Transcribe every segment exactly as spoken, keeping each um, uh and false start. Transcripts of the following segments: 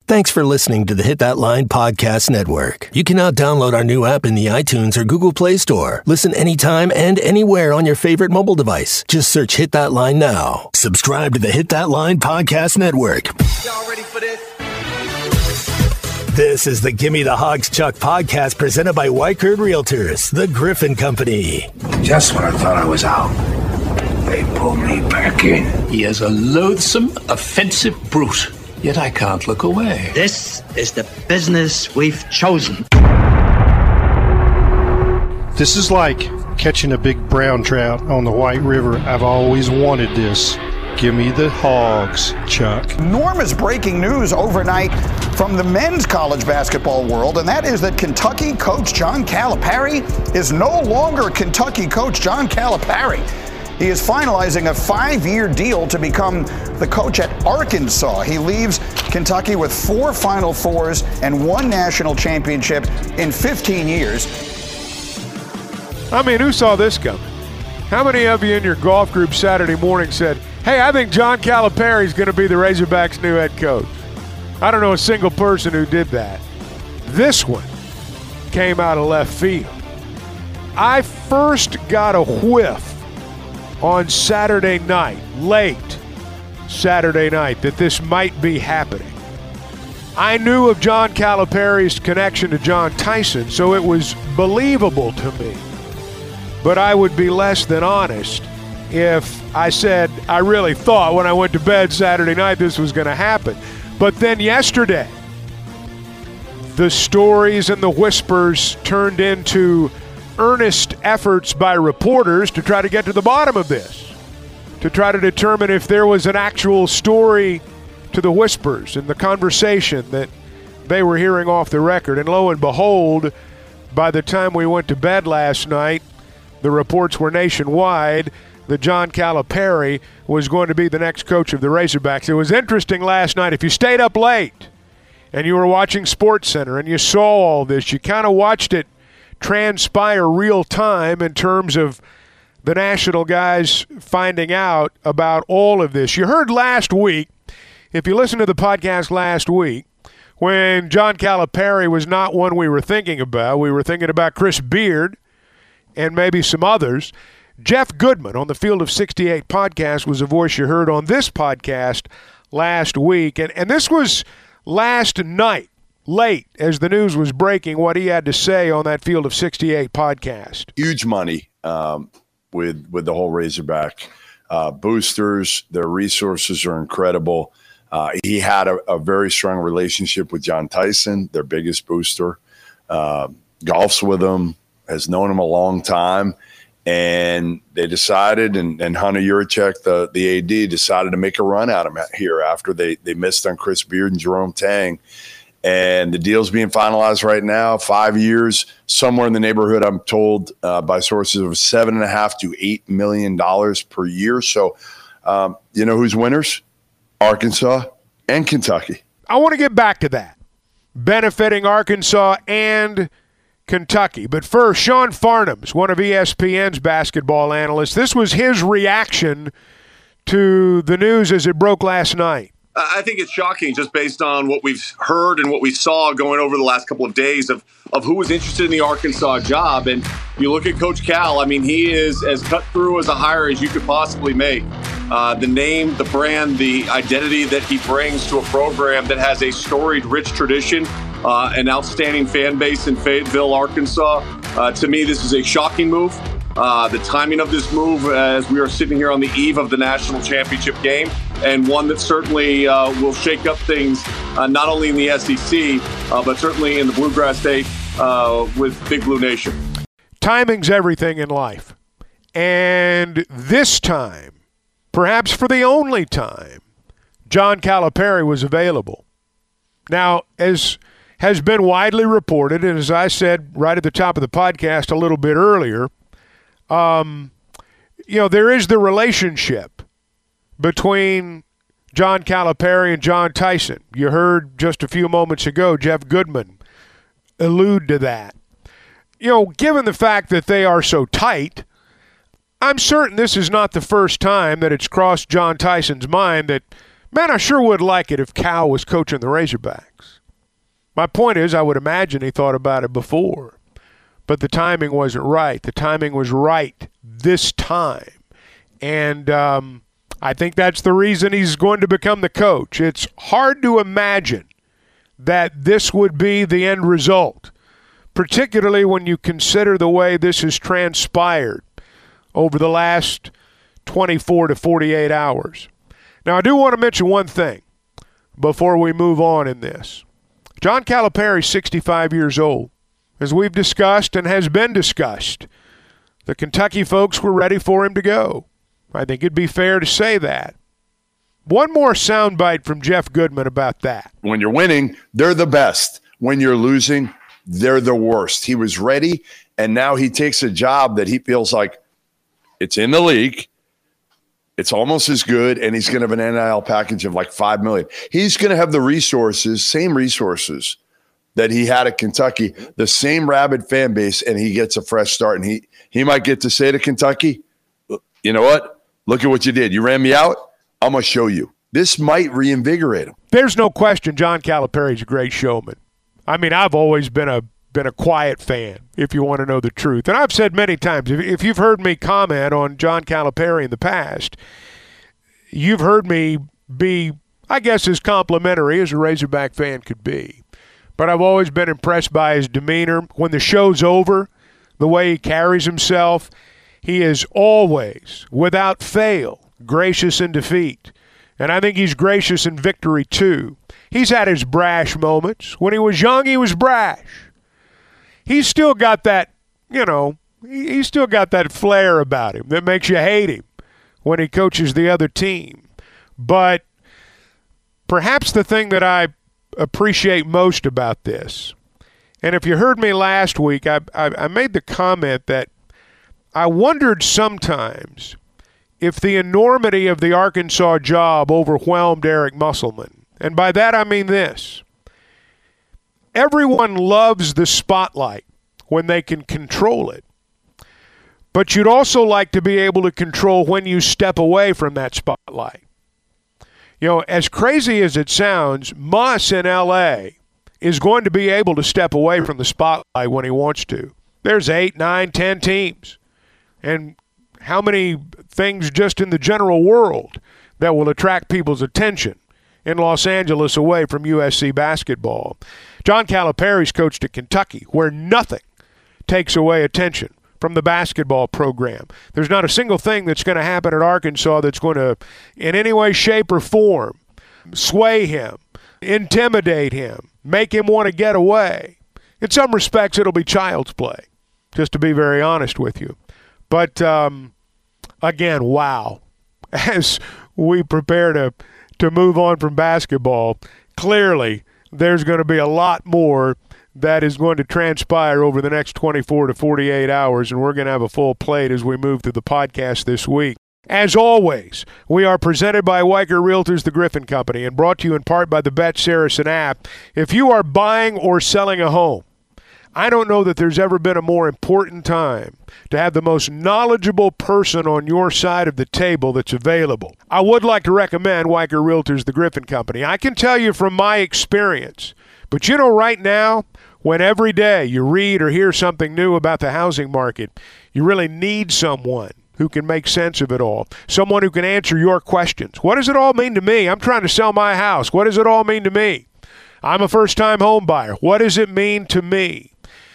Thanks for listening to the Hit That Line Podcast Network. You can now download our new app in the iTunes or Google Play Store. Listen anytime and anywhere on your favorite mobile device. Just search Hit That Line now. Subscribe to the Hit That Line Podcast Network. Y'all ready for this? This is the Gimme the Hogs Chuck podcast presented by Weichert Realtors, the Griffin Company. Just when I thought I was out, they pulled me back in. He is a loathsome, offensive brute. Yet I can't look away. This is the business we've chosen. This is like catching a big brown trout on the White River. I've always wanted this. Give me the hogs, Chuck. Enormous breaking news overnight from the men's college basketball world, and that is that Kentucky coach John Calipari is no longer Kentucky coach John Calipari. He is finalizing a five-year deal to become the coach at Arkansas. He leaves Kentucky with four Final Fours and one national championship in fifteen years. I mean, who saw this coming? How many of you in your golf group Saturday morning said, hey, I think John Calipari is going to be the Razorbacks' new head coach? I don't know a single person who did that. This one came out of left field. I first got a whiff on Saturday night, late Saturday night, that this might be happening. I knew of John Calipari's connection to John Tyson, so it was believable to me. But I would be less than honest if I said I really thought when I went to bed Saturday night this was going to happen. But then yesterday, the stories and the whispers turned into earnest efforts by reporters to try to get to the bottom of this, to try to determine if there was an actual story to the whispers and the conversation that they were hearing off the record. And lo and behold, by the time we went to bed last night, the reports were nationwide that John Calipari was going to be the next coach of the Razorbacks. It was interesting last night. If you stayed up late and you were watching SportsCenter and you saw all this, you kind of watched it transpire real time in terms of the national guys finding out about all of this. You heard last week, if you listened to the podcast last week, when John Calipari was not one we were thinking about. We were thinking about Chris Beard and maybe some others. Jeff Goodman on the Field of sixty-eight podcast was a voice you heard on this podcast last week. And, and this was last night, late as the news was breaking, what he had to say on that Field of sixty-eight podcast. Huge money um, with with the whole Razorback uh, boosters. Their resources are incredible. Uh, he had a, a very strong relationship with John Tyson, their biggest booster. Uh, golfs with him, has known him a long time. And they decided, and, and Hunter Yurachek, the, the A D, decided to make a run at him here after they, they missed on Chris Beard and Jerome Tang. And the deal's being finalized right now, five years, somewhere in the neighborhood, I'm told uh, by sources, of seven and a half to eight million dollars per year. So, um, you know who's winners? Arkansas and Kentucky. I want to get back to that, benefiting Arkansas and Kentucky. But first, Sean Farnham's one of E S P N's basketball analysts. This was his reaction to the news as it broke last night. I think it's shocking just based on what we've heard and what we saw going over the last couple of days of, of who was interested in the Arkansas job. And you look at Coach Cal, I mean, he is as cut through as a hire as you could possibly make. Uh, the name, the brand, the identity that he brings to a program that has a storied, rich tradition, uh, an outstanding fan base in Fayetteville, Arkansas. Uh, to me, this is a shocking move. Uh, the timing of this move as we are sitting here on the eve of the national championship game, and one that certainly uh, will shake up things uh, not only in the S E C, uh, but certainly in the Bluegrass State uh, with Big Blue Nation. Timing's everything in life. And this time, perhaps for the only time, John Calipari was available. Now, as has been widely reported, and as I said right at the top of the podcast a little bit earlier, Um, you know, there is the relationship between John Calipari and John Tyson. You heard just a few moments ago Jeff Goodman allude to that. You know, given the fact that they are so tight, I'm certain this is not the first time that it's crossed John Tyson's mind that Man, I sure would like it if Cal was coaching the Razorbacks. My point is, I would imagine he thought about it before, but the timing wasn't right. The timing was right this time. And um, I think that's the reason he's going to become the coach. It's hard to imagine that this would be the end result, particularly when you consider the way this has transpired over the last twenty-four to forty-eight hours. Now, I do want to mention one thing before we move on in this. John Calipari is sixty-five years old. As we've discussed and has been discussed, the Kentucky folks were ready for him to go. I think it'd be fair to say that. One more soundbite from Jeff Goodman about that. When you're winning, they're the best. When you're losing, they're the worst. He was ready, and now he takes a job that he feels like it's in the league. It's almost as good, and he's going to have an N I L package of like five million dollars. He's going to have the resources, same resources that he had at Kentucky, the same rabid fan base, and he gets a fresh start. And he he might get to say to Kentucky, you know what? Look at what you did. You ran me out. I'm going to show you. This might reinvigorate him. There's no question John Calipari's a great showman. I mean, I've always been a been a quiet fan, if you want to know the truth. And I've said many times, if, if you've heard me comment on John Calipari in the past, you've heard me be, I guess, as complimentary as a Razorback fan could be. But I've always been impressed by his demeanor. When the show's over, the way he carries himself, he is always, without fail, gracious in defeat. And I think he's gracious in victory, too. He's had his brash moments. When he was young, he was brash. He's still got that, you know, he's still got that flair about him that makes you hate him when he coaches the other team. But perhaps the thing that I appreciate most about this, and if you heard me last week, I, I, I made the comment that I wondered sometimes if the enormity of the Arkansas job overwhelmed Eric Musselman. And by that I mean this. Everyone loves the spotlight when they can control it. But you'd also like to be able to control when you step away from that spotlight. You know, as crazy as it sounds, Muss in L A is going to be able to step away from the spotlight when he wants to. There's eight, nine, ten teams. And how many things just in the general world that will attract people's attention in Los Angeles away from U S C basketball. John Calipari's coached at Kentucky, where nothing takes away attention from the basketball program. There's not a single thing that's going to happen at Arkansas that's going to, in any way, shape, or form, sway him, intimidate him, make him want to get away. In some respects, it'll be child's play, just to be very honest with you. But, um, again, wow. As we prepare to to move on from basketball, clearly there's going to be a lot more that is going to transpire over the next twenty-four to forty-eight hours, and we're going to have a full plate as we move through the podcast this week. As always, we are presented by Weicker Realtors, the Griffin Company, and brought to you in part by the Bet Saracen app. If you are buying or selling a home, I don't know that there's ever been a more important time to have the most knowledgeable person on your side of the table that's available. I would like to recommend Weicker Realtors, the Griffin Company. I can tell you from my experience, but you know, right now, when every day you read or hear something new about the housing market, you really need someone who can make sense of it all, someone who can answer your questions. What does it all mean to me? I'm trying to sell my house. What does it all mean to me? I'm a first-time home buyer. What does it mean to me?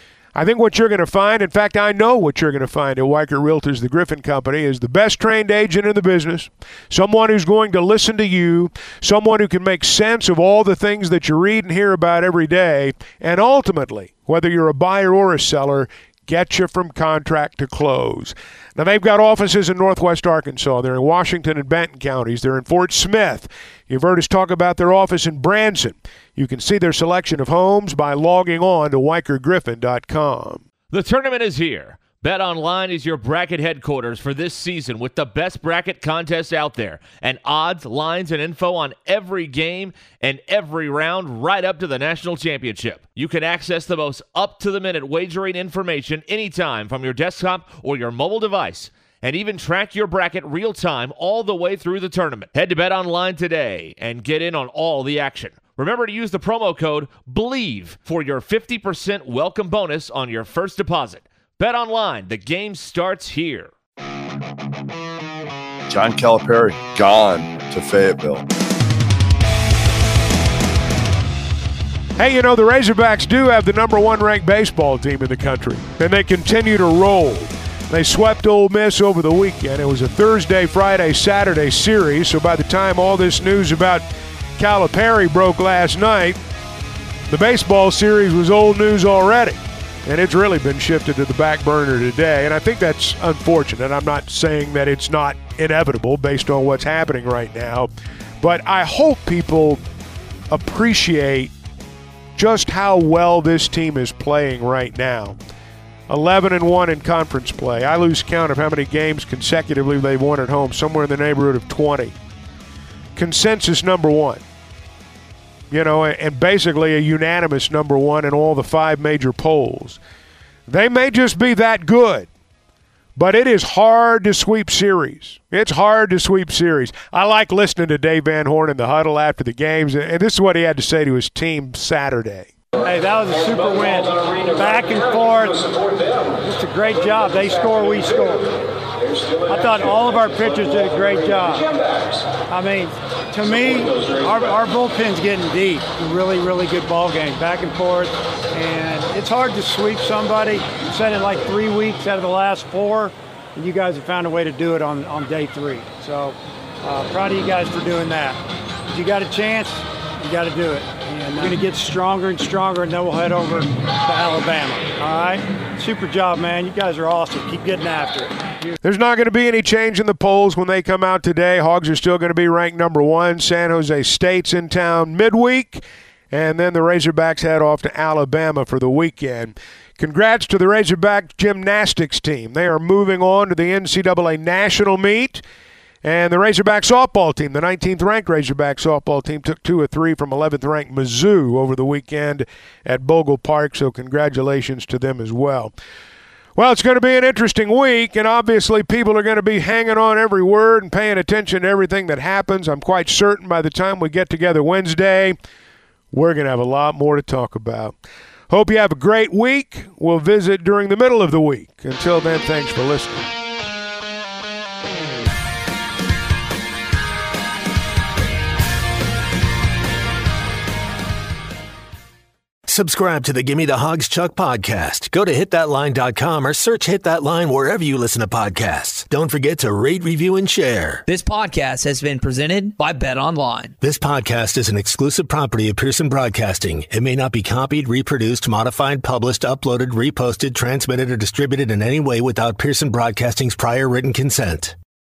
I think what you're going to find, in fact, I know what you're going to find at Weicker Realtors, the Griffin Company, is the best trained agent in the business, someone who's going to listen to you, someone who can make sense of all the things that you read and hear about every day, and ultimately, whether you're a buyer or a seller, get you from contract to close. Now, they've got offices in Northwest Arkansas. They're in Washington and Benton counties. They're in Fort Smith. You've heard us talk about their office in Branson. You can see their selection of homes by logging on to Weicker Griffin dot com. The tournament is here. BetOnline is your bracket headquarters for this season with the best bracket contests out there and odds, lines, and info on every game and every round right up to the national championship. You can access the most up-to-the-minute wagering information anytime from your desktop or your mobile device. and even track your bracket real time all the way through the tournament. Head to BetOnline today and get in on all the action. Remember to use the promo code BELIEVE for your fifty percent welcome bonus on your first deposit. BetOnline, the game starts here. John Calipari, gone to Fayetteville. Hey, you know, the Razorbacks do have the number one ranked baseball team in the country, and they continue to roll. They swept Ole Miss over the weekend. It was a Thursday, Friday, Saturday series, so by the time all this news about Calipari broke last night, the baseball series was old news already, and it's really been shifted to the back burner today, and I think that's unfortunate. I'm not saying that it's not inevitable based on what's happening right now, but I hope people appreciate just how well this team is playing right now. eleven and one in conference play. I lose count of how many games consecutively they've won at home, somewhere in the neighborhood of twenty. Consensus number one. You know, and basically a unanimous number one in all the five major polls. They may just be that good, but it is hard to sweep series. It's hard to sweep series. I like listening to Dave Van Horn in the huddle after the games, and this is what he had to say to his team Saturday. Hey, that was a super win. Back and forth. Just a great job. They score, we score. I thought all of our pitchers did a great job. I mean, to me, our, our bullpen's getting deep. Really, really good ball game, back and forth. And it's hard to sweep somebody. You said it like three weeks out of the last four, and you guys have found a way to do it on, on day three. So uh, proud of you guys for doing that. If you got a chance, you got to do it. And we're going to get stronger and stronger, and then we'll head over to Alabama. All right? Super job, man. You guys are awesome. Keep getting after it. There's not going to be any change in the polls when they come out today. Hogs are still going to be ranked number one. San Jose State's in town midweek, and then the Razorbacks head off to Alabama for the weekend. Congrats to the Razorback gymnastics team. They are moving on to the N C double A national meet. And the Razorback softball team, the nineteenth ranked Razorback softball team, took two or three from eleventh ranked Mizzou over the weekend at Bogle Park, so congratulations to them as well. Well, it's going to be an interesting week, and obviously people are going to be hanging on every word and paying attention to everything that happens. I'm quite certain by the time we get together Wednesday, we're going to have a lot more to talk about. Hope you have a great week. We'll visit during the middle of the week. Until then, thanks for listening. Subscribe to the Gimme the Hogs Chuck podcast. Go to hit that line dot com or search Hit That Line wherever you listen to podcasts. Don't forget to rate, review, and share. This podcast has been presented by BetOnline. This podcast is an exclusive property of Pearson Broadcasting. It may not be copied, reproduced, modified, published, uploaded, reposted, transmitted, or distributed in any way without Pearson Broadcasting's prior written consent.